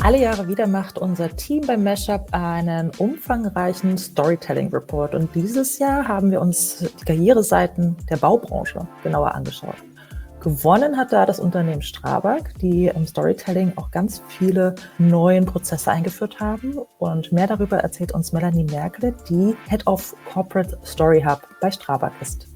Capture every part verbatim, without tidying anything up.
Alle Jahre wieder macht unser Team beim Mashup einen umfangreichen Storytelling-Report und dieses Jahr haben wir uns die Karriereseiten der Baubranche genauer angeschaut. Gewonnen hat da das Unternehmen Strabag, die im Storytelling auch ganz viele neue Prozesse eingeführt haben. Und mehr darüber erzählt uns Melanie Merkle, die Head of Corporate Story Hub bei Strabag ist.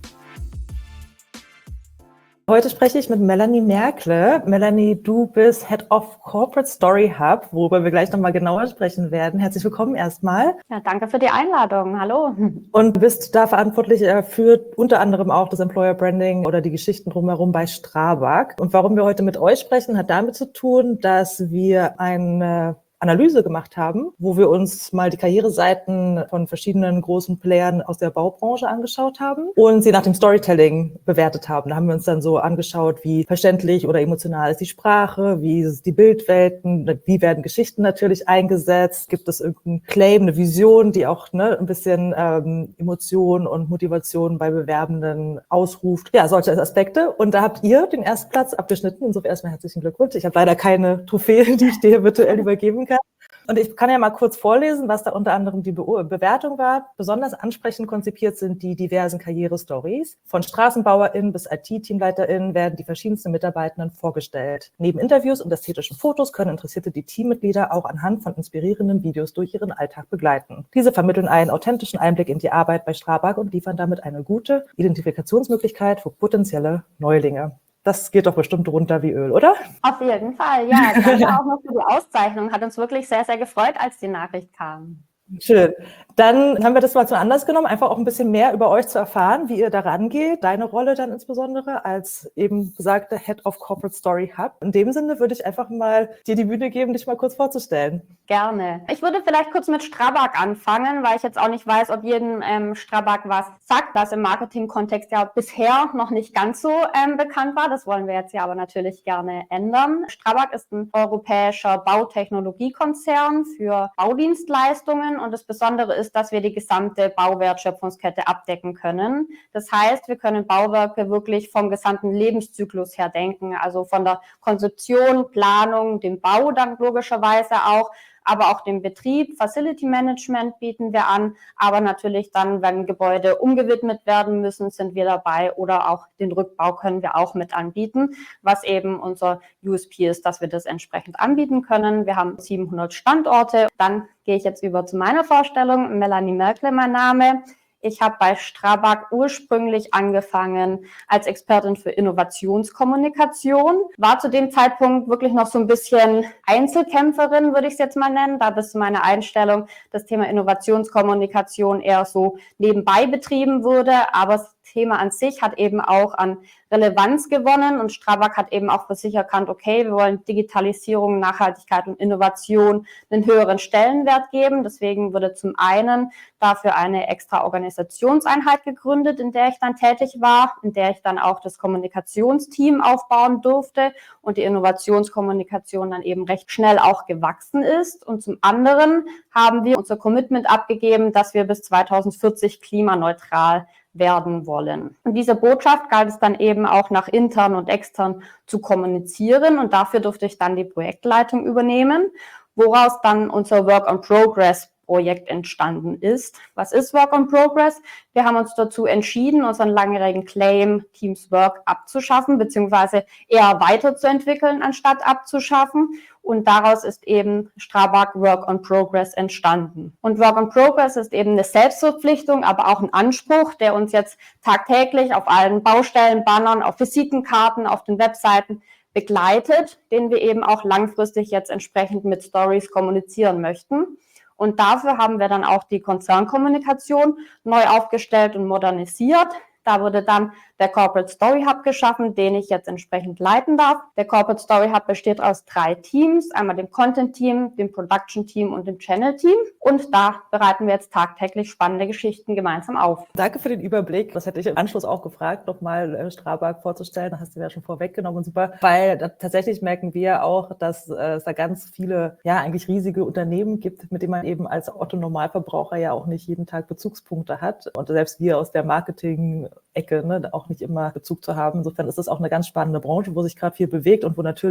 Heute spreche ich mit Melanie Merkle. Melanie, du bist Head of Corporate Story Hub, worüber wir gleich nochmal genauer sprechen werden. Herzlich willkommen erstmal. Ja, danke für die Einladung. Hallo. Und du bist da verantwortlich für unter anderem auch das Employer Branding oder die Geschichten drumherum bei Strabag. Und warum wir heute mit euch sprechen, hat damit zu tun, dass wir eine Analyse gemacht haben, wo wir uns mal die Karriereseiten von verschiedenen großen Playern aus der Baubranche angeschaut haben und sie nach dem Storytelling bewertet haben. Da haben wir uns dann so angeschaut, wie verständlich oder emotional ist die Sprache, wie ist die Bildwelten, wie werden Geschichten natürlich eingesetzt, gibt es irgendeinen Claim, eine Vision, die auch ne, ein bisschen ähm, Emotion und Motivation bei Bewerbenden ausruft. Ja, solche Aspekte. Und da habt ihr den ersten Platz abgeschnitten. Insofern erstmal herzlichen Glückwunsch. Ich habe leider keine Trophäe, die ich dir virtuell übergeben kann. Und ich kann ja mal kurz vorlesen, was da unter anderem die Be- Bewertung war. Besonders ansprechend konzipiert sind die diversen Karrierestories. Von StraßenbauerInnen bis I T-TeamleiterInnen werden die verschiedensten Mitarbeitenden vorgestellt. Neben Interviews und ästhetischen Fotos können Interessierte die Teammitglieder auch anhand von inspirierenden Videos durch ihren Alltag begleiten. Diese vermitteln einen authentischen Einblick in die Arbeit bei Strabag und liefern damit eine gute Identifikationsmöglichkeit für potenzielle Neulinge. Das geht doch bestimmt runter wie Öl, oder? Auf jeden Fall, ja. Danke auch noch für die Auszeichnung. Hat uns wirklich sehr, sehr gefreut, als die Nachricht kam. Schön. Dann haben wir das mal zu Anlass genommen, einfach auch ein bisschen mehr über euch zu erfahren, wie ihr da rangeht. Deine Rolle dann insbesondere als eben besagte Head of Corporate Story Hub. In dem Sinne würde ich einfach mal dir die Bühne geben, dich mal kurz vorzustellen. Gerne. Ich würde vielleicht kurz mit Strabag anfangen, weil ich jetzt auch nicht weiß, ob jedem ähm, Strabag was sagt, das im Marketing-Kontext ja bisher noch nicht ganz so ähm, bekannt war. Das wollen wir jetzt ja aber natürlich gerne ändern. Strabag ist ein europäischer Bautechnologiekonzern für Baudienstleistungen und das Besondere ist, dass wir die gesamte Bauwertschöpfungskette abdecken können. Das heißt, wir können Bauwerke wirklich vom gesamten Lebenszyklus her denken, also von der Konzeption, Planung, dem Bau dann logischerweise auch, aber auch den Betrieb, Facility Management bieten wir an, aber natürlich dann, wenn Gebäude umgewidmet werden müssen, sind wir dabei oder auch den Rückbau können wir auch mit anbieten, was eben unser U S P ist, dass wir das entsprechend anbieten können. Wir haben siebenhundert Standorte. Dann gehe ich jetzt über zu meiner Vorstellung. Melanie Merkle, mein Name. Ich habe bei Strabag ursprünglich angefangen als Expertin für Innovationskommunikation, war zu dem Zeitpunkt wirklich noch so ein bisschen Einzelkämpferin, würde ich es jetzt mal nennen, da bis zu meiner Einstellung das Thema Innovationskommunikation eher so nebenbei betrieben wurde, aber das Thema an sich hat eben auch an Relevanz gewonnen und Strabag hat eben auch für sich erkannt, okay, wir wollen Digitalisierung, Nachhaltigkeit und Innovation einen höheren Stellenwert geben. Deswegen wurde zum einen dafür eine extra Organisationseinheit gegründet, in der ich dann tätig war, in der ich dann auch das Kommunikationsteam aufbauen durfte und die Innovationskommunikation dann eben recht schnell auch gewachsen ist. Und zum anderen haben wir unser Commitment abgegeben, dass wir bis zweitausendvierzig klimaneutral werden wollen. Und diese Botschaft galt es dann eben auch nach intern und extern zu kommunizieren und dafür durfte ich dann die Projektleitung übernehmen, woraus dann unser Work on Progress Projekt entstanden ist. Was ist Work on Progress? Wir haben uns dazu entschieden, unseren langjährigen Claim Teams Work abzuschaffen, beziehungsweise eher weiterzuentwickeln, anstatt abzuschaffen. Und daraus ist eben Strabag Work on Progress entstanden. Und Work on Progress ist eben eine Selbstverpflichtung, aber auch ein Anspruch, der uns jetzt tagtäglich auf allen Baustellen, Bannern, auf Visitenkarten, auf den Webseiten begleitet, den wir eben auch langfristig jetzt entsprechend mit Stories kommunizieren möchten. Und dafür haben wir dann auch die Konzernkommunikation neu aufgestellt und modernisiert. Da wurde dann der Corporate Story Hub geschaffen, den ich jetzt entsprechend leiten darf. Der Corporate Story Hub besteht aus drei Teams, einmal dem Content Team, dem Production Team und dem Channel Team. Und da bereiten wir jetzt tagtäglich spannende Geschichten gemeinsam auf. Danke für den Überblick. Das hätte ich im Anschluss auch gefragt, nochmal äh, Strabag vorzustellen. Das hast du ja schon vorweggenommen, super. Weil da, tatsächlich merken wir auch, dass äh, es da ganz viele, ja eigentlich riesige Unternehmen gibt, mit denen man eben als Otto-Normalverbraucher ja auch nicht jeden Tag Bezugspunkte hat. Und selbst wir aus der Marketing-Ecke ne, auch nicht immer Bezug zu haben. Insofern ist es auch eine ganz spannende Branche, wo sich gerade viel bewegt und wo natürlich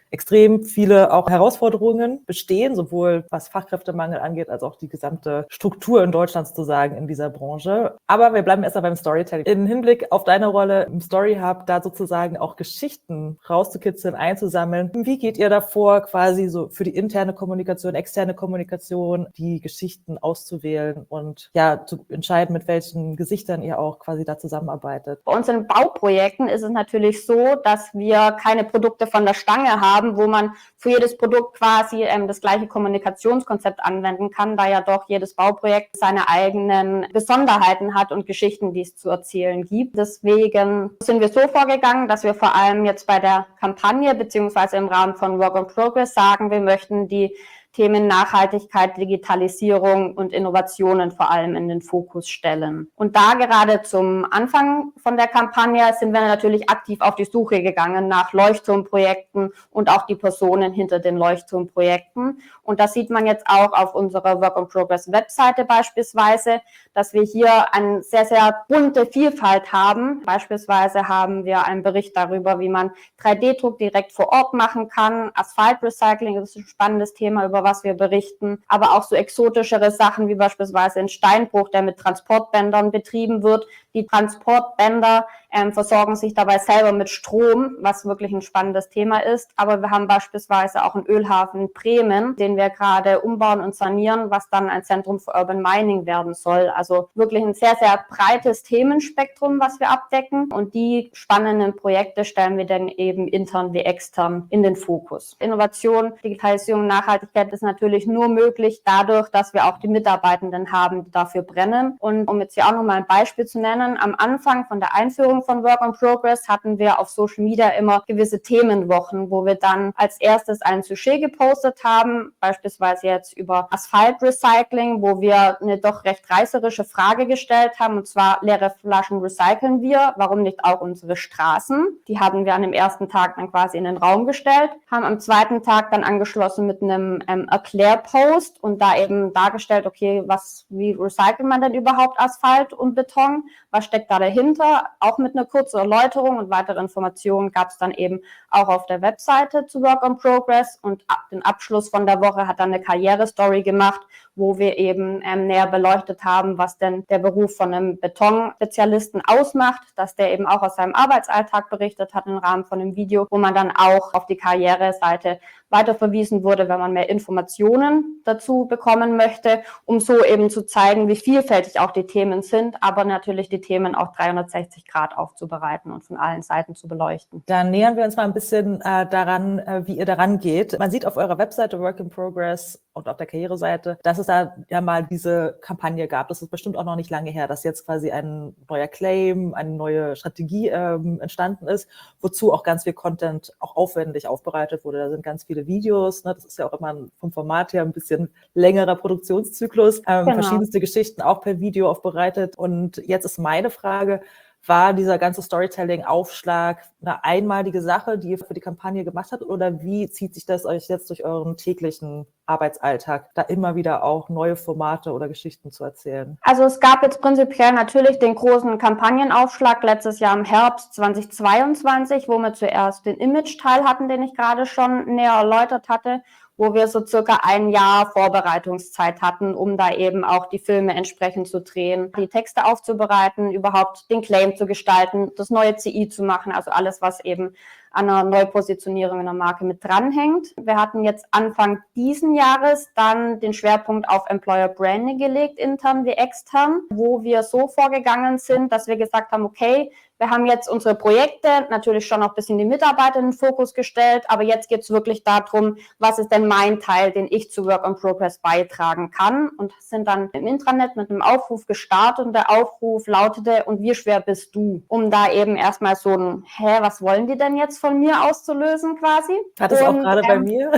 extrem viele auch Herausforderungen bestehen, sowohl was Fachkräftemangel angeht, als auch die gesamte Struktur in Deutschland sozusagen in dieser Branche. Aber wir bleiben erstmal beim Storytelling. Im Hinblick auf deine Rolle im Story Hub, da sozusagen auch Geschichten rauszukitzeln, einzusammeln. Wie geht ihr davor, quasi so für die interne Kommunikation, externe Kommunikation, die Geschichten auszuwählen und ja, zu entscheiden, mit welchen Gesichtern ihr auch quasi da zusammenarbeitet? Bei uns in Bauprojekten ist es natürlich so, dass wir keine Produkte von der Stange haben, wo man für jedes Produkt quasi ähm, das gleiche Kommunikationskonzept anwenden kann, da ja doch jedes Bauprojekt seine eigenen Besonderheiten hat und Geschichten, die es zu erzählen gibt. Deswegen sind wir so vorgegangen, dass wir vor allem jetzt bei der Kampagne beziehungsweise im Rahmen von Work in Progress sagen, wir möchten die Themen Nachhaltigkeit, Digitalisierung und Innovationen vor allem in den Fokus stellen. Und da gerade zum Anfang von der Kampagne sind wir natürlich aktiv auf die Suche gegangen nach Leuchtturmprojekten und auch die Personen hinter den Leuchtturmprojekten. Und das sieht man jetzt auch auf unserer Work in Progress Webseite beispielsweise, dass wir hier eine sehr, sehr bunte Vielfalt haben. Beispielsweise haben wir einen Bericht darüber, wie man drei D Druck direkt vor Ort machen kann. Asphaltrecycling, das ist ein spannendes Thema, über was wir berichten. Aber auch so exotischere Sachen wie beispielsweise ein Steinbruch, der mit Transportbändern betrieben wird. Die Transportbänder ähm, versorgen sich dabei selber mit Strom, was wirklich ein spannendes Thema ist. Aber wir haben beispielsweise auch einen Ölhafen in Bremen, den wir gerade umbauen und sanieren, was dann ein Zentrum für Urban Mining werden soll. Also wirklich ein sehr, sehr breites Themenspektrum, was wir abdecken. Und die spannenden Projekte stellen wir dann eben intern wie extern in den Fokus. Innovation, Digitalisierung, Nachhaltigkeit ist natürlich nur möglich dadurch, dass wir auch die Mitarbeitenden haben, die dafür brennen. Und um jetzt hier auch nochmal ein Beispiel zu nennen, am Anfang von der Einführung von Work in Progress hatten wir auf Social Media immer gewisse Themenwochen, wo wir dann als erstes ein Sujet gepostet haben, beispielsweise jetzt über Asphaltrecycling, wo wir eine doch recht reißerische Frage gestellt haben, und zwar: leere Flaschen recyceln wir, warum nicht auch unsere Straßen? Die hatten wir an dem ersten Tag dann quasi in den Raum gestellt, haben am zweiten Tag dann angeschlossen mit einem ähm, Erklärpost und da eben dargestellt, okay, was, wie recycelt man denn überhaupt Asphalt und Beton? Was steckt da dahinter? Auch mit einer kurzen Erläuterung und weitere Informationen gab es dann eben auch auf der Webseite zu Work in Progress, und ab den Abschluss von der Woche hat dann eine Karrierestory gemacht, wo wir eben ähm, näher beleuchtet haben, was denn der Beruf von einem Betonspezialisten ausmacht, dass der eben auch aus seinem Arbeitsalltag berichtet hat im Rahmen von einem Video, wo man dann auch auf die Karriereseite weiterverwiesen wurde, wenn man mehr Informationen dazu bekommen möchte, um so eben zu zeigen, wie vielfältig auch die Themen sind, aber natürlich die Themen auch dreihundertsechzig Grad aufzubereiten und von allen Seiten zu beleuchten. Dann nähern wir uns mal ein bisschen äh, daran, äh, wie ihr daran geht. Man sieht auf eurer Webseite Work in Progress und auf der Karriereseite, dass es da ja mal diese Kampagne gab. Das ist bestimmt auch noch nicht lange her, dass jetzt quasi ein neuer Claim, eine neue Strategie ähm, entstanden ist, wozu auch ganz viel Content auch aufwendig aufbereitet wurde. Da sind ganz viele Videos, ne? Das ist ja auch immer vom Format her ein bisschen längerer Produktionszyklus, ähm, genau. Verschiedenste Geschichten auch per Video aufbereitet. Und jetzt ist meine Frage: War dieser ganze Storytelling-Aufschlag eine einmalige Sache, die ihr für die Kampagne gemacht habt, oder wie zieht sich das euch jetzt durch euren täglichen Arbeitsalltag, da immer wieder auch neue Formate oder Geschichten zu erzählen? Also es gab jetzt prinzipiell natürlich den großen Kampagnenaufschlag letztes Jahr im Herbst zweitausendzweiundzwanzig, wo wir zuerst den Image-Teil hatten, den ich gerade schon näher erläutert hatte, wo wir so circa ein Jahr Vorbereitungszeit hatten, um da eben auch die Filme entsprechend zu drehen, die Texte aufzubereiten, überhaupt den Claim zu gestalten, das neue C I zu machen, also alles, was eben an einer Neupositionierung in der Marke mit dranhängt. Wir hatten jetzt Anfang diesen Jahres dann den Schwerpunkt auf Employer Branding gelegt, intern wie extern, wo wir so vorgegangen sind, dass wir gesagt haben, okay, wir haben jetzt unsere Projekte, natürlich schon noch ein bisschen die Mitarbeiter in den Fokus gestellt, aber jetzt geht es wirklich darum, was ist denn mein Teil, den ich zu Work in Progress beitragen kann, und sind dann im Intranet mit einem Aufruf gestartet, und der Aufruf lautete: und wie schwer bist du? Um da eben erstmal so ein, hä, was wollen die denn jetzt von mir auszulösen quasi? Hat es auch gerade ähm, bei mir?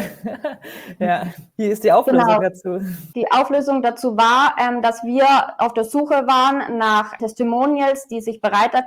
Ja, wie ist die Auflösung genau. dazu? Die Auflösung dazu war, ähm, dass wir auf der Suche waren nach Testimonials, die sich bereit erklärt haben,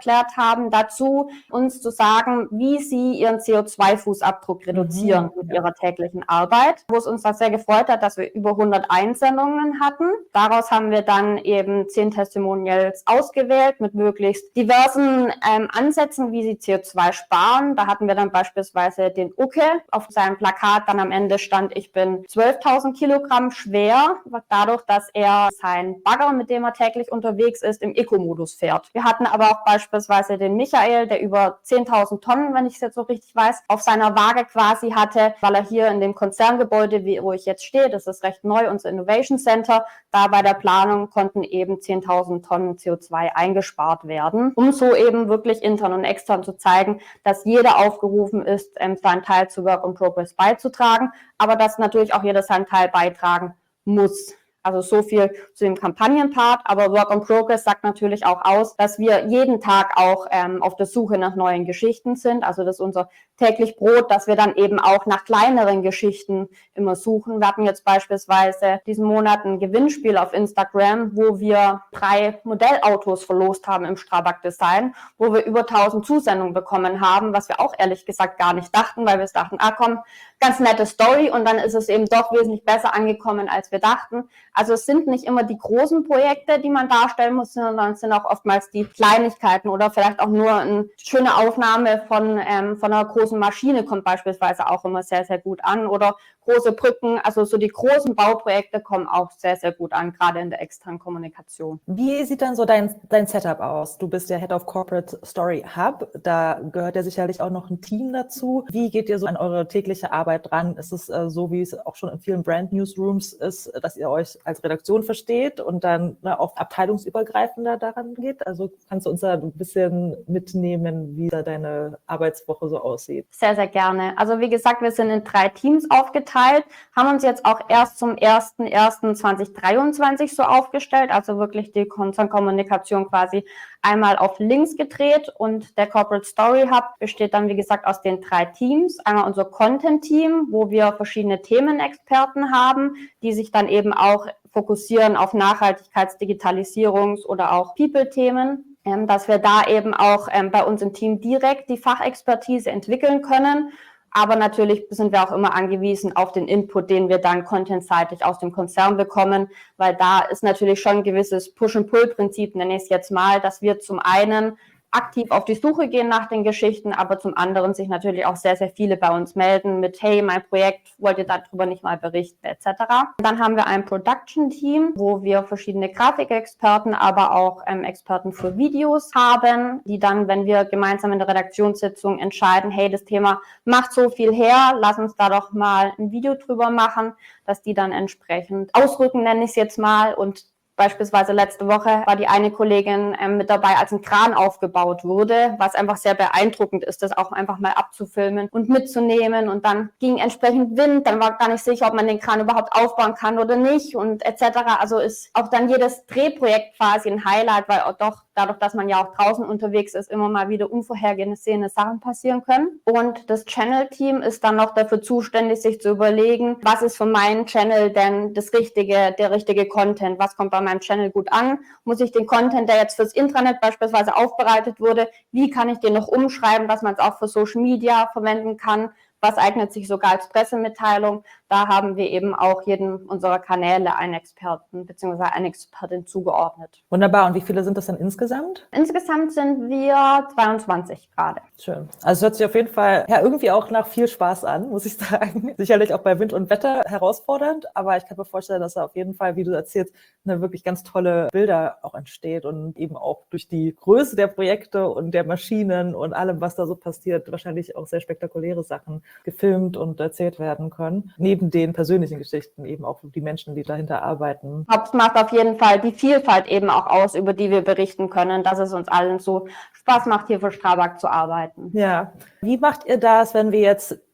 haben dazu, uns zu sagen, wie sie ihren C O zwei Fußabdruck reduzieren mhm, mit ja. ihrer täglichen Arbeit, wo es uns das sehr gefreut hat, dass wir über hundert Einsendungen hatten. Daraus haben wir dann eben zehn Testimonials ausgewählt mit möglichst diversen ähm, Ansätzen, wie sie C O zwei sparen. Da hatten wir dann beispielsweise den Uke. Auf seinem Plakat dann am Ende stand, ich bin zwölftausend Kilogramm schwer, dadurch, dass er sein Bagger, mit dem er täglich unterwegs ist, im Eco-Modus fährt. Wir hatten aber auch beispielsweise den Michael, der über zehntausend Tonnen, wenn ich es jetzt so richtig weiß, auf seiner Waage quasi hatte, weil er hier in dem Konzerngebäude, wo ich jetzt stehe, das ist recht neu, unser Innovation Center, da bei der Planung konnten eben zehntausend Tonnen C O zwei eingespart werden, um so eben wirklich intern und extern zu zeigen, dass jeder aufgerufen ist, seinen Teil zu Work in Progress beizutragen, aber dass natürlich auch jeder seinen Teil beitragen muss. Also so viel zu dem Kampagnenpart, aber Work in Progress sagt natürlich auch aus, dass wir jeden Tag auch ähm, auf der Suche nach neuen Geschichten sind. Also das ist unser täglich Brot, dass wir dann eben auch nach kleineren Geschichten immer suchen. Wir hatten jetzt beispielsweise diesen Monat ein Gewinnspiel auf Instagram, wo wir drei Modellautos verlost haben im Strabag Design, wo wir über tausend Zusendungen bekommen haben, was wir auch ehrlich gesagt gar nicht dachten, weil wir dachten, ah komm, ganz nette Story, und dann ist es eben doch wesentlich besser angekommen, als wir dachten. Also es sind nicht immer die großen Projekte, die man darstellen muss, sondern es sind auch oftmals die Kleinigkeiten oder vielleicht auch nur eine schöne Aufnahme von, ähm, von einer großen Maschine kommt beispielsweise auch immer sehr, sehr gut an, oder große Brücken. Also so die großen Bauprojekte kommen auch sehr, sehr gut an, gerade in der externen Kommunikation. Wie sieht dann so dein, dein Setup aus? Du bist ja Head of Corporate Story Hub. Da gehört ja sicherlich auch noch ein Team dazu. Wie geht ihr so an eure tägliche Arbeit dran? Ist es äh, so, wie es auch schon in vielen Brand Newsrooms ist, dass ihr euch als Redaktion versteht und dann ne, auch abteilungsübergreifender daran geht? Also kannst du uns da ein bisschen mitnehmen, wie da deine Arbeitswoche so aussieht? Sehr, sehr gerne. Also wie gesagt, wir sind in drei Teams aufgeteilt, haben uns jetzt auch erst zum ersten ersten zweitausenddreiundzwanzig so aufgestellt, also wirklich die Konzernkommunikation quasi einmal auf links gedreht, und der Corporate Story Hub besteht dann, wie gesagt, aus den drei Teams. Einmal unser Content-Team, wo wir verschiedene Themenexperten haben, die sich dann eben auch fokussieren auf Nachhaltigkeits-, Digitalisierungs- oder auch People-Themen, ähm, dass wir da eben auch ähm, bei uns im Team direkt die Fachexpertise entwickeln können. Aber natürlich sind wir auch immer angewiesen auf den Input, den wir dann contentseitig aus dem Konzern bekommen, weil da ist natürlich schon ein gewisses Push-and-Pull-Prinzip, nenne ich es jetzt mal, dass wir zum einen aktiv auf die Suche gehen nach den Geschichten, aber zum anderen sich natürlich auch sehr, sehr viele bei uns melden mit, hey, mein Projekt, wollt ihr darüber nicht mal berichten, et cetera. Dann haben wir ein Production-Team, wo wir verschiedene Grafikexperten, aber auch ähm, Experten für Videos haben, die dann, wenn wir gemeinsam in der Redaktionssitzung entscheiden, hey, das Thema macht so viel her, lass uns da doch mal ein Video drüber machen, dass die dann entsprechend ausrücken, nenne ich es jetzt mal, und beispielsweise letzte Woche war die eine Kollegin ähm, mit dabei, als ein Kran aufgebaut wurde, was einfach sehr beeindruckend ist, das auch einfach mal abzufilmen und mitzunehmen. Und dann ging entsprechend Wind, dann war gar nicht sicher, ob man den Kran überhaupt aufbauen kann oder nicht, und et cetera. Also ist auch dann jedes Drehprojekt quasi ein Highlight, weil auch doch dadurch, dass man ja auch draußen unterwegs ist, immer mal wieder unvorhergesehene Sachen passieren können. Und das Channel-Team ist dann noch dafür zuständig, sich zu überlegen, was ist für meinen Channel denn das richtige, der richtige Content, was kommt bei meinem Channel gut an, muss ich den Content, der jetzt fürs Intranet beispielsweise aufbereitet wurde, wie kann ich den noch umschreiben, dass man es auch für Social Media verwenden kann, was eignet sich sogar als Pressemitteilung. Da haben wir eben auch jedem unserer Kanäle einen Experten bzw. eine Expertin zugeordnet. Wunderbar. Und wie viele sind das dann insgesamt? Insgesamt sind wir zweiundzwanzig gerade. Schön. Also es hört sich auf jeden Fall ja irgendwie auch nach viel Spaß an, muss ich sagen. Sicherlich auch bei Wind und Wetter herausfordernd, aber ich kann mir vorstellen, dass da auf jeden Fall, wie du erzählst, eine wirklich ganz tolle Bilder auch entsteht und eben auch durch die Größe der Projekte und der Maschinen und allem, was da so passiert, wahrscheinlich auch sehr spektakuläre Sachen gefilmt und erzählt werden können. Neben den persönlichen Geschichten eben auch die Menschen, die dahinter arbeiten. Es macht auf jeden Fall die Vielfalt eben auch aus, über die wir berichten können, dass es uns allen so Spaß macht, hier für Strabag zu arbeiten. Ja. Wie macht ihr das, wenn wir jetzt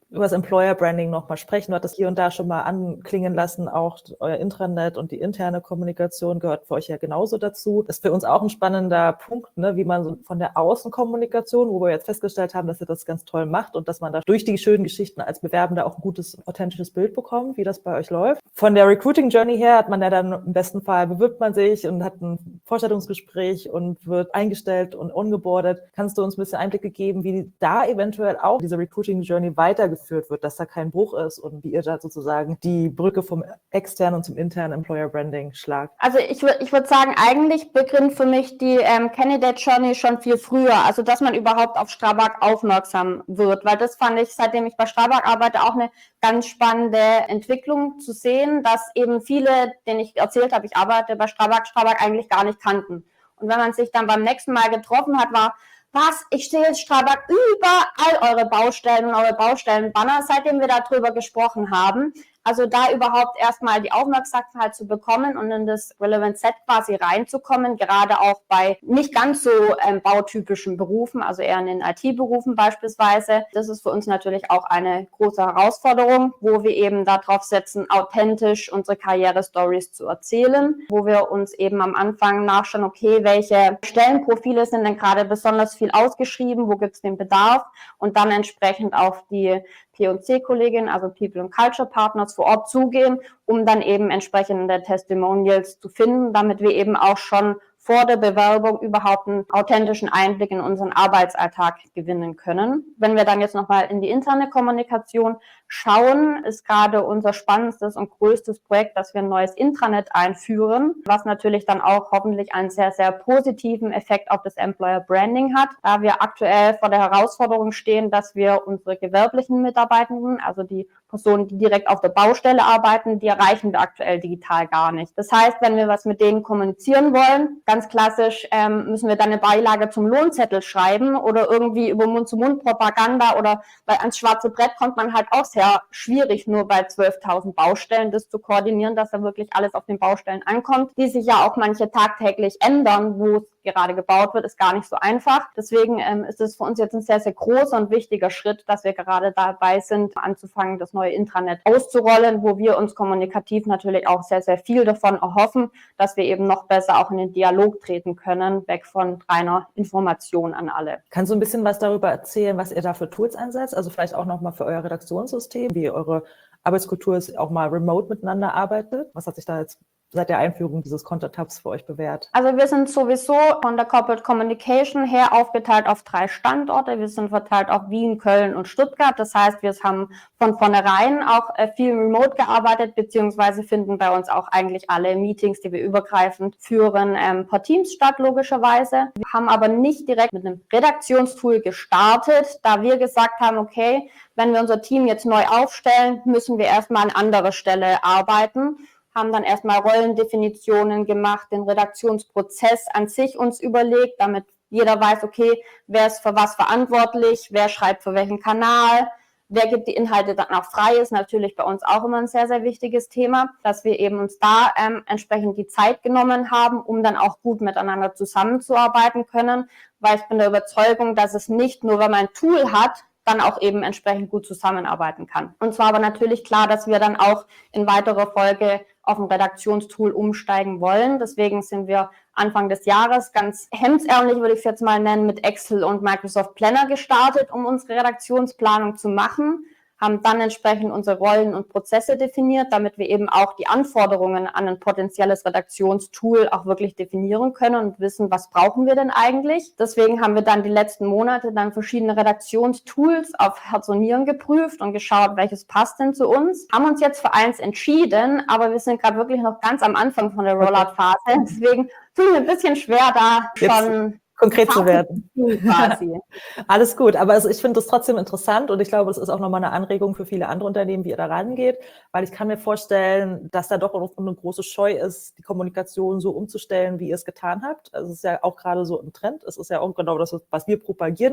über das Employer Branding nochmal sprechen. Du hattest hier und da schon mal anklingen lassen, auch euer Intranet und die interne Kommunikation gehört für euch ja genauso dazu. Das ist für uns auch ein spannender Punkt, ne, wie man so von der Außenkommunikation, wo wir jetzt festgestellt haben, dass ihr das ganz toll macht und dass man da durch die schönen Geschichten als Bewerbender auch ein gutes, authentisches Bild bekommt, wie das bei euch läuft. Von der Recruiting Journey her hat man ja dann im besten Fall bewirbt man sich und hat ein Vorstellungsgespräch und wird eingestellt und ongeboardet. Kannst du uns ein bisschen Einblicke geben, wie da eventuell auch diese Recruiting Journey weitergeführt wird, dass da kein Bruch ist und wie ihr da sozusagen die Brücke vom externen zum internen Employer Branding schlagt? Also ich würde ich würde sagen, eigentlich beginnt für mich die ähm, Candidate Journey schon viel früher, also dass man überhaupt auf Strabag aufmerksam wird, weil das fand ich, seitdem ich bei Strabag arbeite, auch eine ganz spannende Entwicklung zu sehen, dass eben viele, denen ich erzählt habe, ich arbeite bei Strabag, Strabag eigentlich gar nicht kannten. Und wenn man sich dann beim nächsten Mal getroffen hat, war, was, ich sehe jetzt Strabag überall eure Baustellen und eure Baustellenbanner, seitdem wir darüber gesprochen haben. Also da überhaupt erstmal die Aufmerksamkeit zu bekommen und in das Relevant Set quasi reinzukommen, gerade auch bei nicht ganz so ähm, bautypischen Berufen, also eher in den I T-Berufen beispielsweise. Das ist für uns natürlich auch eine große Herausforderung, wo wir eben darauf setzen, authentisch unsere Karriere-Stories zu erzählen, wo wir uns eben am Anfang nachschauen, okay, welche Stellenprofile sind denn gerade besonders viel ausgeschrieben, wo gibt es den Bedarf und dann entsprechend auf die P und C-Kolleginnen, also People and Culture Partners vor Ort zugehen, um dann eben entsprechende Testimonials zu finden, damit wir eben auch schon vor der Bewerbung überhaupt einen authentischen Einblick in unseren Arbeitsalltag gewinnen können. Wenn wir dann jetzt nochmal in die interne Kommunikation schauen, ist gerade unser spannendstes und größtes Projekt, dass wir ein neues Intranet einführen, was natürlich dann auch hoffentlich einen sehr, sehr positiven Effekt auf das Employer Branding hat, da wir aktuell vor der Herausforderung stehen, dass wir unsere gewerblichen Mitarbeitenden, also die Personen, die direkt auf der Baustelle arbeiten, die erreichen wir aktuell digital gar nicht. Das heißt, wenn wir was mit denen kommunizieren wollen, ganz klassisch ähm, müssen wir dann eine Beilage zum Lohnzettel schreiben oder irgendwie über Mund-zu-Mund-Propaganda oder weil ans schwarze Brett kommt man halt auch sehr schwierig, nur bei zwölftausend Baustellen das zu koordinieren, dass da wirklich alles auf den Baustellen ankommt, die sich ja auch manche tagtäglich ändern, wo es gerade gebaut wird, ist gar nicht so einfach. Deswegen ähm, ist es für uns jetzt ein sehr, sehr großer und wichtiger Schritt, dass wir gerade dabei sind, anzufangen, das neue Intranet auszurollen, wo wir uns kommunikativ natürlich auch sehr, sehr viel davon erhoffen, dass wir eben noch besser auch in den Dialog treten können, weg von reiner Information an alle. Kannst du ein bisschen was darüber erzählen, was ihr da für Tools einsetzt? Also vielleicht auch nochmal für euer Redaktionssystem, wie eure Arbeitskultur ist, auch mal remote miteinander arbeitet. Was hat sich da jetzt seit der Einführung dieses Content Hubs für euch bewährt? Also wir sind sowieso von der Corporate Communication her aufgeteilt auf drei Standorte. Wir sind verteilt auf Wien, Köln und Stuttgart. Das heißt, wir haben von vornherein auch viel remote gearbeitet, beziehungsweise finden bei uns auch eigentlich alle Meetings, die wir übergreifend führen, ähm, per Teams statt, logischerweise. Wir haben aber nicht direkt mit einem Redaktionstool gestartet, da wir gesagt haben, okay, wenn wir unser Team jetzt neu aufstellen, müssen wir erstmal an anderer Stelle arbeiten. Haben dann erstmal Rollendefinitionen gemacht, den Redaktionsprozess an sich uns überlegt, damit jeder weiß, okay, wer ist für was verantwortlich, wer schreibt für welchen Kanal, wer gibt die Inhalte dann auch frei, ist natürlich bei uns auch immer ein sehr, sehr wichtiges Thema, dass wir eben uns da ähm, entsprechend die Zeit genommen haben, um dann auch gut miteinander zusammenzuarbeiten können, weil ich bin der Überzeugung, dass es nicht nur, wenn man ein Tool hat, dann auch eben entsprechend gut zusammenarbeiten kann. Und zwar aber natürlich klar, dass wir dann auch in weiterer Folge auf ein Redaktionstool umsteigen wollen. Deswegen sind wir Anfang des Jahres ganz hemdsärmlich, würde ich es jetzt mal nennen, mit Excel und Microsoft Planner gestartet, um unsere Redaktionsplanung zu machen. Haben dann entsprechend unsere Rollen und Prozesse definiert, damit wir eben auch die Anforderungen an ein potenzielles Redaktionstool auch wirklich definieren können und wissen, was brauchen wir denn eigentlich. Deswegen haben wir dann die letzten Monate dann verschiedene Redaktionstools auf Herz und Nieren geprüft und geschaut, welches passt denn zu uns. Haben uns jetzt für eins entschieden, aber wir sind gerade wirklich noch ganz am Anfang von der Rollout-Phase. Deswegen tut mir ein bisschen schwer, da schon Jetzt konkret zu werden. Quasi. Alles gut, aber also ich finde das trotzdem interessant und ich glaube, das ist auch nochmal eine Anregung für viele andere Unternehmen, wie ihr da rangeht, weil ich kann mir vorstellen, dass da doch auch eine große Scheu ist, die Kommunikation so umzustellen, wie ihr es getan habt. Also es ist ja auch gerade so im Trend, es ist ja auch genau das, was wir propagieren,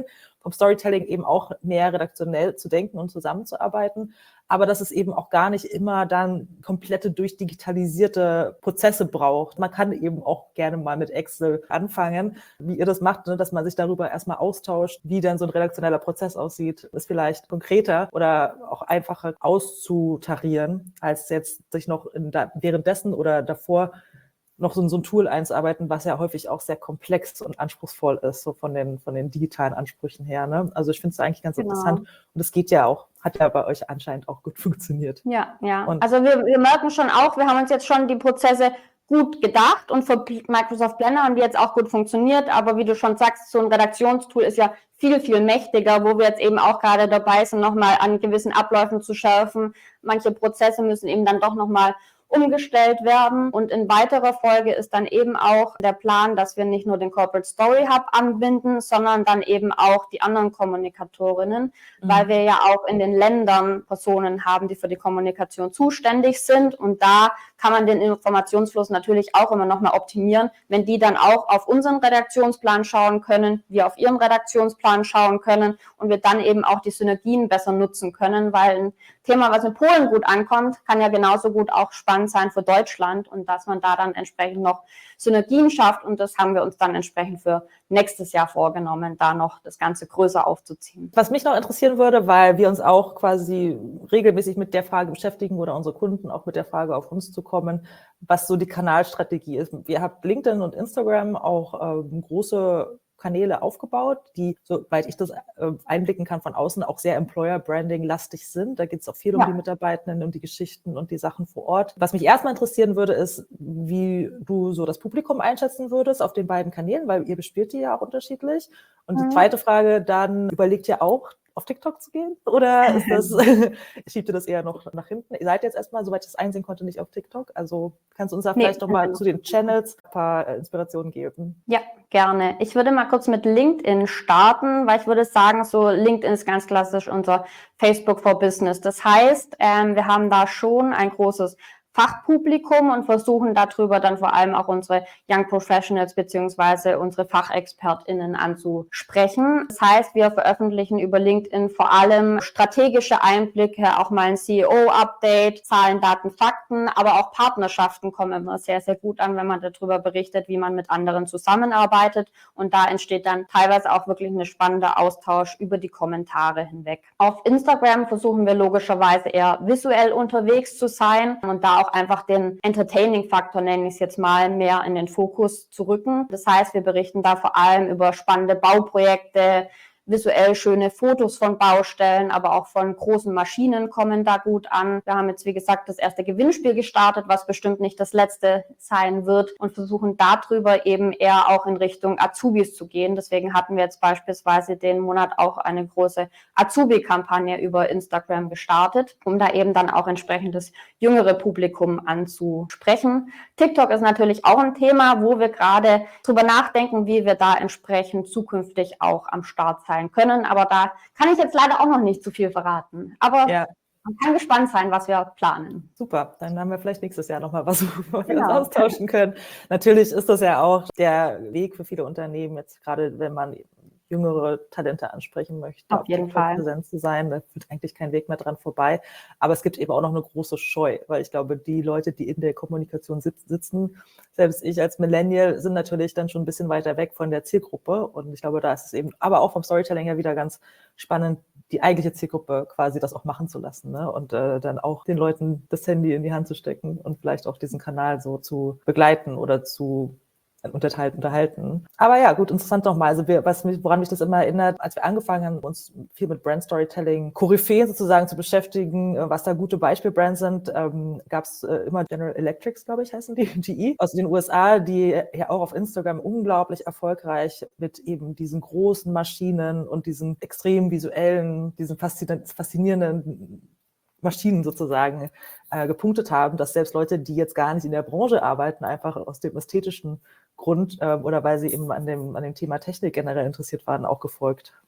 vom Storytelling eben auch mehr redaktionell zu denken und zusammenzuarbeiten, aber dass es eben auch gar nicht immer dann komplette durchdigitalisierte Prozesse braucht. Man kann eben auch gerne mal mit Excel anfangen, wie ihr das macht, ne, dass man sich darüber erstmal austauscht, wie dann so ein redaktioneller Prozess aussieht, ist vielleicht konkreter oder auch einfacher auszutarieren, als jetzt sich noch in da, währenddessen oder davor noch so, so ein Tool einzuarbeiten, was ja häufig auch sehr komplex und anspruchsvoll ist, so von den, von den digitalen Ansprüchen her. Ne? Also ich finde es eigentlich ganz Genau. interessant und es geht ja auch, hat ja bei euch anscheinend auch gut funktioniert. Ja, ja. Und also wir, wir merken schon auch, wir haben uns jetzt schon die Prozesse gut gedacht und für Microsoft Blender haben die jetzt auch gut funktioniert, aber wie du schon sagst, so ein Redaktionstool ist ja viel, viel mächtiger, wo wir jetzt eben auch gerade dabei sind, nochmal an gewissen Abläufen zu schärfen. Manche Prozesse müssen eben dann doch nochmal umgestellt werden. Und in weiterer Folge ist dann eben auch der Plan, dass wir nicht nur den Corporate Story Hub anbinden, sondern dann eben auch die anderen Kommunikatorinnen, mhm. weil wir ja auch in den Ländern Personen haben, die für die Kommunikation zuständig sind. Und da kann man den Informationsfluss natürlich auch immer noch mal optimieren, wenn die dann auch auf unseren Redaktionsplan schauen können, wir auf ihren Redaktionsplan schauen können und wir dann eben auch die Synergien besser nutzen können, weil ein Thema, was in Polen gut ankommt, kann ja genauso gut auch spannend sein für Deutschland und dass man da dann entsprechend noch Synergien schafft und das haben wir uns dann entsprechend für nächstes Jahr vorgenommen, da noch das Ganze größer aufzuziehen. Was mich noch interessieren würde, weil wir uns auch quasi regelmäßig mit der Frage beschäftigen oder unsere Kunden auch mit der Frage auf uns zu kommen, was so die Kanalstrategie ist. Ihr habt LinkedIn und Instagram auch ähm, große Kanäle aufgebaut, die, soweit ich das einblicken kann von außen, auch sehr Employer-Branding-lastig sind. Da geht es auch viel um ja. die Mitarbeitenden, um die Geschichten und die Sachen vor Ort. Was mich erstmal interessieren würde, ist, wie du so das Publikum einschätzen würdest auf den beiden Kanälen, weil ihr bespielt die ja auch unterschiedlich. Und mhm. die zweite Frage, dann überlegt ihr auch, auf TikTok zu gehen? Oder ist das, schiebt ihr das eher noch nach hinten? Ihr seid jetzt erstmal, soweit ich das einsehen konnte, nicht auf TikTok. Also kannst du uns da nee, vielleicht noch mal zu den Channels ein paar Inspirationen geben? Ja, gerne. Ich würde mal kurz mit LinkedIn starten, weil ich würde sagen, so LinkedIn ist ganz klassisch unser Facebook for Business. Das heißt, ähm, wir haben da schon ein großes Fachpublikum und versuchen darüber dann vor allem auch unsere Young Professionals beziehungsweise unsere FachexpertInnen anzusprechen. Das heißt, wir veröffentlichen über LinkedIn vor allem strategische Einblicke, auch mal ein C E O-Update, Zahlen, Daten, Fakten, aber auch Partnerschaften kommen immer sehr, sehr gut an, wenn man darüber berichtet, wie man mit anderen zusammenarbeitet und da entsteht dann teilweise auch wirklich ein spannender Austausch über die Kommentare hinweg. Auf Instagram versuchen wir logischerweise eher visuell unterwegs zu sein und da auch einfach den Entertaining-Faktor, nenne ich es jetzt mal, mehr in den Fokus zu rücken. Das heißt, wir berichten da vor allem über spannende Bauprojekte, visuell schöne Fotos von Baustellen, aber auch von großen Maschinen kommen da gut an. Wir haben jetzt, wie gesagt, das erste Gewinnspiel gestartet, was bestimmt nicht das letzte sein wird und versuchen darüber eben eher auch in Richtung Azubis zu gehen. Deswegen hatten wir jetzt beispielsweise den Monat auch eine große Azubi-Kampagne über Instagram gestartet, um da eben dann auch entsprechendes jüngere Publikum anzusprechen. TikTok ist natürlich auch ein Thema, wo wir gerade drüber nachdenken, wie wir da entsprechend zukünftig auch am Start sein können, aber da kann ich jetzt leider auch noch nicht zu viel verraten. Aber ja. man kann gespannt sein, was wir planen. Super, dann haben wir vielleicht nächstes Jahr nochmal was, wo wir genau. uns austauschen können. Natürlich ist das ja auch der Weg für viele Unternehmen, jetzt gerade wenn man jüngere Talente ansprechen möchte, auf jeden Fall präsent zu sein, da führt eigentlich kein Weg mehr dran vorbei. Aber es gibt eben auch noch eine große Scheu, weil ich glaube, die Leute, die in der Kommunikation sitzen, selbst ich als Millennial, sind natürlich dann schon ein bisschen weiter weg von der Zielgruppe. Und ich glaube, da ist es eben, aber auch vom Storytelling her wieder ganz spannend, die eigentliche Zielgruppe quasi das auch machen zu lassen, ne? Und äh, dann auch den Leuten das Handy in die Hand zu stecken und vielleicht auch diesen Kanal so zu begleiten oder zu unterhalten, unterhalten. Aber ja, gut, interessant nochmal. Also wir, was mich, woran mich das immer erinnert, als wir angefangen haben, uns viel mit Brand Storytelling, Koryphäen sozusagen zu beschäftigen, was da gute Beispielbrands sind, ähm, gab es äh, immer General Electrics, glaube ich, heißen die, G E, aus den U S A, die ja auch auf Instagram unglaublich erfolgreich mit eben diesen großen Maschinen und diesen extrem visuellen, diesen faszinierenden Maschinen sozusagen äh, gepunktet haben, dass selbst Leute, die jetzt gar nicht in der Branche arbeiten, einfach aus dem ästhetischen Grund äh, oder weil sie eben an dem, an dem Thema Technik generell interessiert waren, auch gefolgt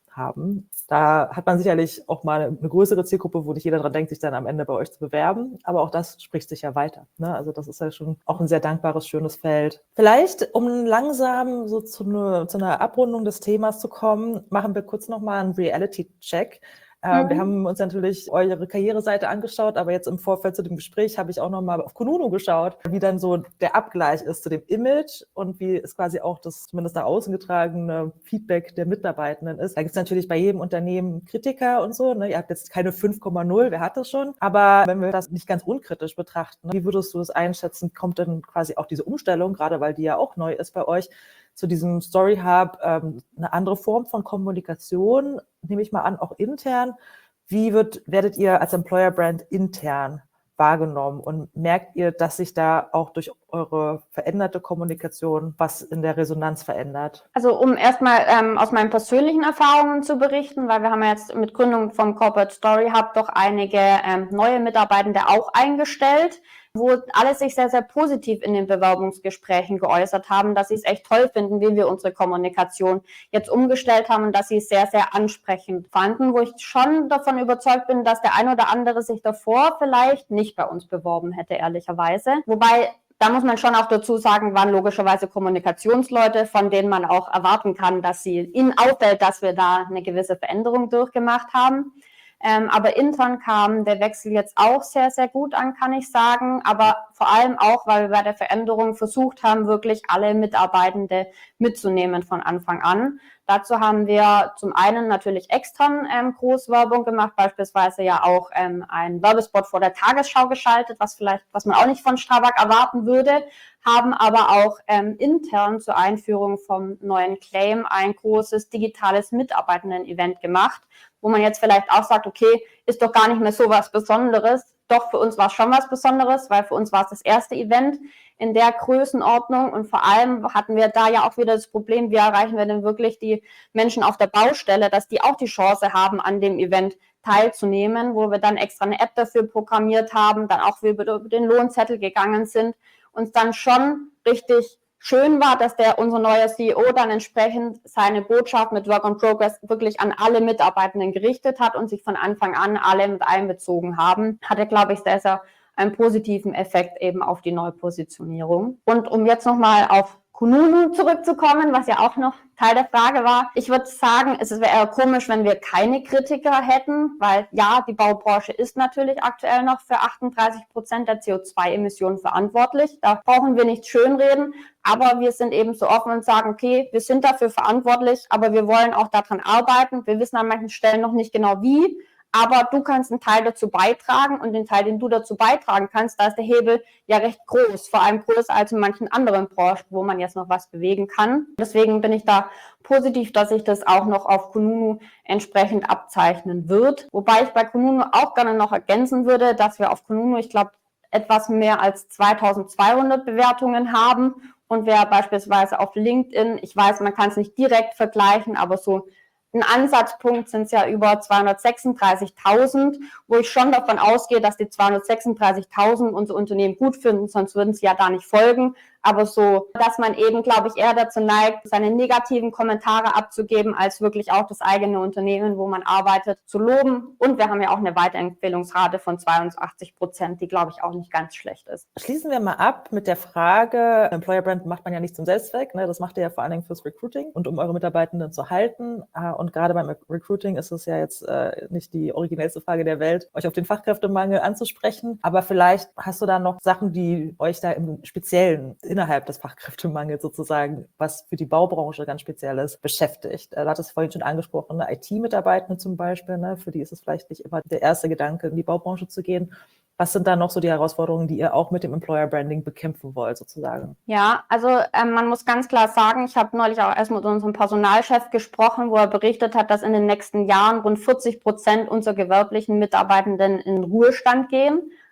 haben. Da hat man sicherlich auch mal eine größere Zielgruppe, wo nicht jeder dran denkt, sich dann am Ende bei euch zu bewerben. Aber auch das spricht sich ja weiter. Ne? Also das ist ja schon auch ein sehr dankbares, schönes Feld. Vielleicht, um langsam so zu, eine, zu einer Abrundung des Themas zu kommen, machen wir kurz nochmal einen Reality-Check. Ähm, mhm. Wir haben uns natürlich eure Karriereseite angeschaut, aber jetzt im Vorfeld zu dem Gespräch habe ich auch nochmal auf Kununu geschaut, wie dann so der Abgleich ist zu dem Image und wie es quasi auch das zumindest nach außen getragene Feedback der Mitarbeitenden ist. Da gibt es natürlich bei jedem Unternehmen Kritiker und so. Ne? Ihr habt jetzt keine fünf Komma null, wer hat das schon? Aber wenn wir das nicht ganz unkritisch betrachten, wie würdest du das einschätzen? Kommt denn quasi auch diese Umstellung, gerade weil die ja auch neu ist bei euch, zu diesem Story Hub, ähm, eine andere Form von Kommunikation, nehme ich mal an, auch intern. Wie wird, werdet ihr als Employer Brand intern wahrgenommen und merkt ihr, dass sich da auch durch eure veränderte Kommunikation was in der Resonanz verändert? Also um erstmal ähm, aus meinen persönlichen Erfahrungen zu berichten, weil wir haben ja jetzt mit Gründung vom Corporate Story Hub doch einige ähm, neue Mitarbeitende auch eingestellt, wo alle sich sehr, sehr positiv in den Bewerbungsgesprächen geäußert haben, dass sie es echt toll finden, wie wir unsere Kommunikation jetzt umgestellt haben und dass sie es sehr, sehr ansprechend fanden, wo ich schon davon überzeugt bin, dass der ein oder andere sich davor vielleicht nicht bei uns beworben hätte, ehrlicherweise. Wobei, da muss man schon auch dazu sagen, waren logischerweise Kommunikationsleute, von denen man auch erwarten kann, dass sie ihnen auffällt, dass wir da eine gewisse Veränderung durchgemacht haben. Ähm, aber intern kam der Wechsel jetzt auch sehr, sehr gut an, kann ich sagen. Aber vor allem auch, weil wir bei der Veränderung versucht haben, wirklich alle Mitarbeitende mitzunehmen von Anfang an. Dazu haben wir zum einen natürlich extern ähm, Großwerbung gemacht, beispielsweise ja auch ähm, einen Werbespot vor der Tagesschau geschaltet, was vielleicht, was man auch nicht von Strabag erwarten würde, haben aber auch ähm, intern zur Einführung vom neuen Claim ein großes digitales Mitarbeitenden-Event gemacht, wo man jetzt vielleicht auch sagt, okay, ist doch gar nicht mehr so was Besonderes. Doch, für uns war es schon was Besonderes, weil für uns war es das erste Event in der Größenordnung und vor allem hatten wir da ja auch wieder das Problem, wie erreichen wir denn wirklich die Menschen auf der Baustelle, dass die auch die Chance haben, an dem Event teilzunehmen, wo wir dann extra eine App dafür programmiert haben, dann auch über den Lohnzettel gegangen sind, uns dann schon richtig schön war, dass der unser neuer C E O dann entsprechend seine Botschaft mit Work on Progress wirklich an alle Mitarbeitenden gerichtet hat und sich von Anfang an alle mit einbezogen haben. Hatte, glaube ich, sehr, sehr einen positiven Effekt eben auf die Neupositionierung. Und um jetzt nochmal auf Kununu zurückzukommen, was ja auch noch Teil der Frage war. Ich würde sagen, es wäre eher komisch, wenn wir keine Kritiker hätten, weil ja, die Baubranche ist natürlich aktuell noch für achtunddreißig Prozent der C O zwei Emissionen verantwortlich. Da brauchen wir nicht schönreden, aber wir sind eben so offen und sagen, okay, wir sind dafür verantwortlich, aber wir wollen auch daran arbeiten. Wir wissen an manchen Stellen noch nicht genau wie, aber du kannst einen Teil dazu beitragen und den Teil, den du dazu beitragen kannst, da ist der Hebel ja recht groß, vor allem größer als in manchen anderen Branchen, wo man jetzt noch was bewegen kann. Deswegen bin ich da positiv, dass sich das auch noch auf Kununu entsprechend abzeichnen wird. Wobei ich bei Kununu auch gerne noch ergänzen würde, dass wir auf Kununu, ich glaube, etwas mehr als zweitausendzweihundert Bewertungen haben und wer beispielsweise auf LinkedIn, ich weiß, man kann es nicht direkt vergleichen, aber so ein Ansatzpunkt sind es ja über zweihundertsechsunddreißigtausend, wo ich schon davon ausgehe, dass die zweihundertsechsunddreißigtausend unser Unternehmen gut finden, sonst würden sie ja da nicht folgen. Aber so, dass man eben, glaube ich, eher dazu neigt, seine negativen Kommentare abzugeben, als wirklich auch das eigene Unternehmen, wo man arbeitet, zu loben. Und wir haben ja auch eine Weiterempfehlungsrate von zweiundachtzig Prozent, die, glaube ich, auch nicht ganz schlecht ist. Schließen wir mal ab mit der Frage, Employer Brand macht man ja nicht zum Selbstzweck, ne? Das macht ihr ja vor allen Dingen fürs Recruiting und um eure Mitarbeitenden zu halten. Und gerade beim Recruiting ist es ja jetzt äh, nicht die originellste Frage der Welt, euch auf den Fachkräftemangel anzusprechen. Aber vielleicht hast du da noch Sachen, die euch da im Speziellen innerhalb des Fachkräftemangels sozusagen, was für die Baubranche ganz speziell ist, beschäftigt. Du hattest vorhin schon angesprochen, I T-Mitarbeitende zum Beispiel, ne? Für die ist es vielleicht nicht immer der erste Gedanke, in die Baubranche zu gehen. Was sind da noch so die Herausforderungen, die ihr auch mit dem Employer Branding bekämpfen wollt, sozusagen? Ja, also ähm, man muss ganz klar sagen, ich habe neulich auch erst mit unserem Personalchef gesprochen, wo er berichtet hat, dass in den nächsten Jahren rund vierzig Prozent unserer gewerblichen Mitarbeitenden in Ruhestand gehen.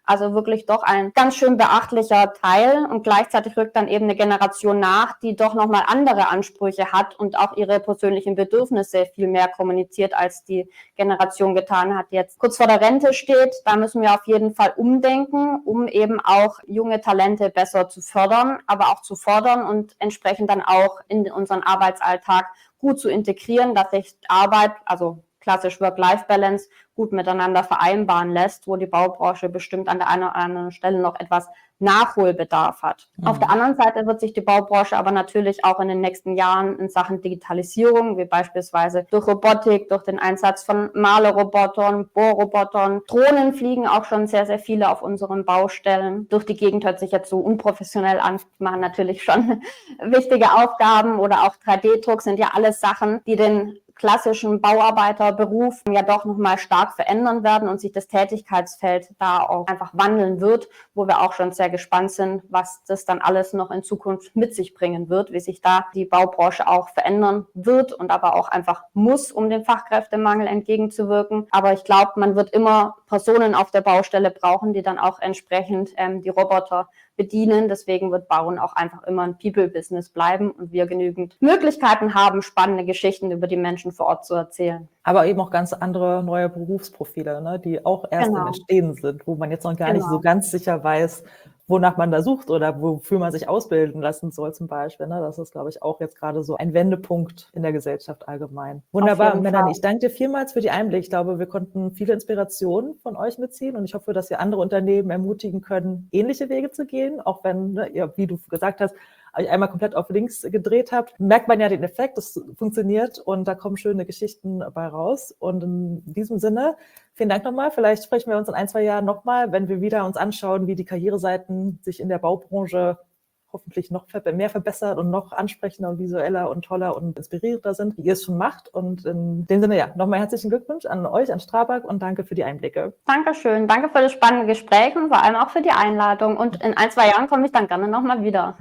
Also wirklich doch ein ganz schön beachtlicher Teil und gleichzeitig rückt dann eben eine Generation nach, die doch nochmal andere Ansprüche hat und auch ihre persönlichen Bedürfnisse viel mehr kommuniziert, als die Generation getan hat, die jetzt kurz vor der Rente steht. Da müssen wir auf jeden Fall umdenken, um eben auch junge Talente besser zu fördern, aber auch zu fordern und entsprechend dann auch in unseren Arbeitsalltag gut zu integrieren, dass sich Arbeit, also klassisch Work-Life-Balance, gut miteinander vereinbaren lässt, wo die Baubranche bestimmt an der einen oder anderen Stelle noch etwas Nachholbedarf hat. Mhm. Auf der anderen Seite wird sich die Baubranche aber natürlich auch in den nächsten Jahren in Sachen Digitalisierung, wie beispielsweise durch Robotik, durch den Einsatz von Malerrobotern, Bohrrobotern, Drohnen fliegen auch schon sehr, sehr viele auf unseren Baustellen. Durch die Gegend hört sich jetzt so unprofessionell an, machen natürlich schon wichtige Aufgaben oder auch drei D Druck sind ja alles Sachen, die den klassischen Bauarbeiterberuf ja doch nochmal stark verändern werden und sich das Tätigkeitsfeld da auch einfach wandeln wird, wo wir auch schon sehr gespannt sind, was das dann alles noch in Zukunft mit sich bringen wird, wie sich da die Baubranche auch verändern wird und aber auch einfach muss, um dem Fachkräftemangel entgegenzuwirken. Aber ich glaube, man wird immer Personen auf der Baustelle brauchen, die dann auch entsprechend ähm, die Roboter bedienen. Deswegen wird Bauen auch einfach immer ein People-Business bleiben und wir genügend Möglichkeiten haben, spannende Geschichten über die Menschen vor Ort zu erzählen. Aber eben auch ganz andere neue Berufsprofile, ne, die auch erst genau. im Entstehen sind, wo man jetzt noch gar genau. nicht so ganz sicher weiß, wonach man da sucht oder wofür man sich ausbilden lassen soll zum Beispiel. Ne? Das ist, glaube ich, auch jetzt gerade so ein Wendepunkt in der Gesellschaft allgemein. Wunderbar, Melanie, ich danke dir vielmals für die Einblicke. Ich glaube, wir konnten viele Inspirationen von euch mitziehen und ich hoffe, dass wir andere Unternehmen ermutigen können, ähnliche Wege zu gehen, auch wenn, ne, ihr, wie du gesagt hast, euch einmal komplett auf links gedreht habt, merkt man ja den Effekt, das funktioniert und da kommen schöne Geschichten bei raus. Und in diesem Sinne, vielen Dank nochmal. Vielleicht sprechen wir uns in ein, zwei Jahren nochmal, wenn wir wieder uns anschauen, wie die Karriereseiten sich in der Baubranche hoffentlich noch mehr verbessert und noch ansprechender und visueller und toller und inspirierender sind, wie ihr es schon macht. Und in dem Sinne, ja, nochmal herzlichen Glückwunsch an euch, an Strabag und danke für die Einblicke. Dankeschön. Danke für das spannende Gespräch und vor allem auch für die Einladung. Und in ein, zwei Jahren komme ich dann gerne nochmal wieder.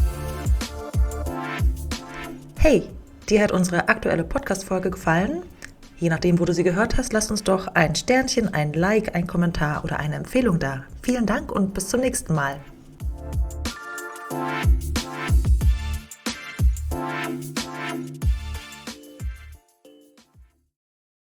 Hey, dir hat unsere aktuelle Podcast-Folge gefallen? Je nachdem, wo du sie gehört hast, lass uns doch ein Sternchen, ein Like, ein Kommentar oder eine Empfehlung da. Vielen Dank und bis zum nächsten Mal.